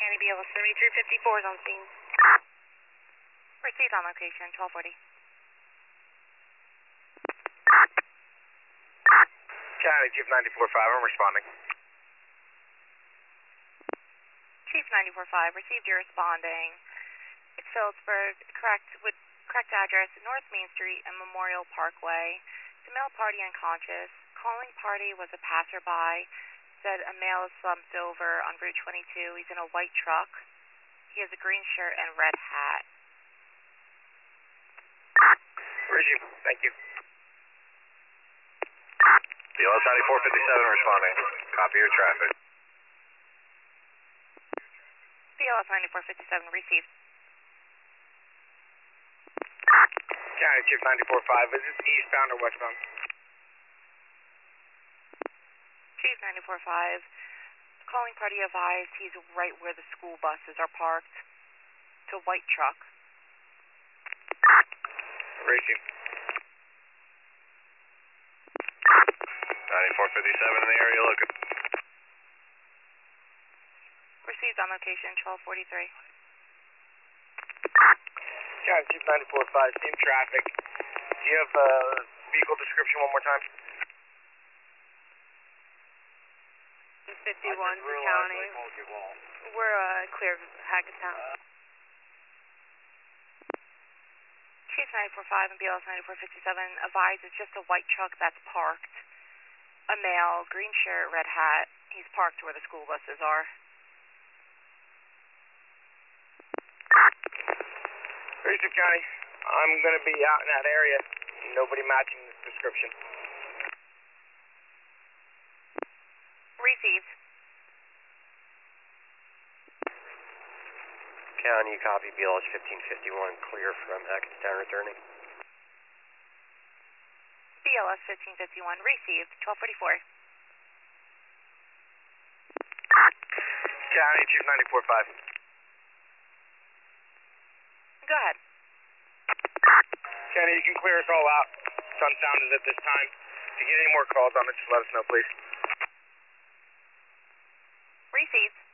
County BLS 7354 is on scene. Received on location, 1240. County Chief 94.5, I'm responding. Chief 94.5, received your responding. It's Phillipsburg, correct address, North Main Street and Memorial Parkway. The male party unconscious. Calling party was a passerby. Said a male is slumped over on Route 22. He's in a white truck. He has a green shirt and red hat. Regime, thank you. BLS 9457 responding. Copy your traffic. BLS 9457 received. County Chief 94.5, is this eastbound or westbound? Chief 94.5, calling party advised he's right where the school buses are parked. It's a white truck. Regime. 9457 in the area looking. Received on location, 1243. County Chief 94.5, same traffic. Do you have vehicle description one more time? 51 County. We're clear of Hackettstown. Chief 94.5 and BLS 9457 advised it's just a white truck that's parked. A male, green shirt, red hat. He's parked where the school buses are. Regime County, I'm going to be out in that area. Nobody matching this description. Received. County, copy BLS 1551, clear from Hackettstown returning. BLS 1551 received, 1244. County Chief 94.5. Go ahead. County, you can clear us all out. It's unsounded at this time. If you get any more calls on it, just let us know, please. Received.